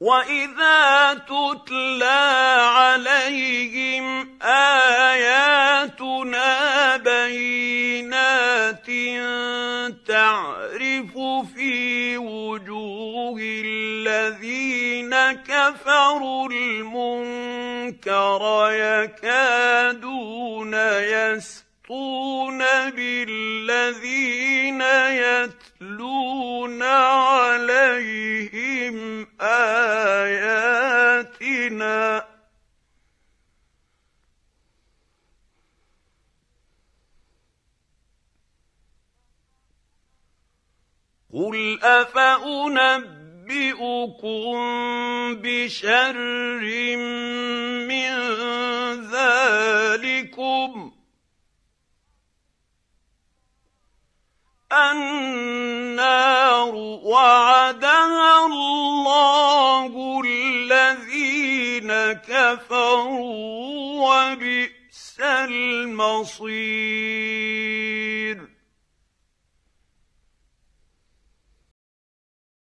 وَإِذَا تُتْلَىٰ عَلَيْهِمْ آيَاتُنَا بَيِّنَاتٍ تَعْرِفُ فِي وُجُوهِ الَّذِينَ كَفَرُوا الْمُنكَرَ يَكَادُونَ يَسْطُونَ بِالَّذِينَ يَتْلُونَ عَلَيْهِمْ آيَاتِنَا قُلْ أَفَأُنَبِّئُكُم بِشَرٍّ مِّن ذَٰلِكُمُ النَّارُ وَعَدَهَا اللَّهُ الَّذِينَ كَفَرُوا ۖ وَبِئْسَ الْمَصِيرُ.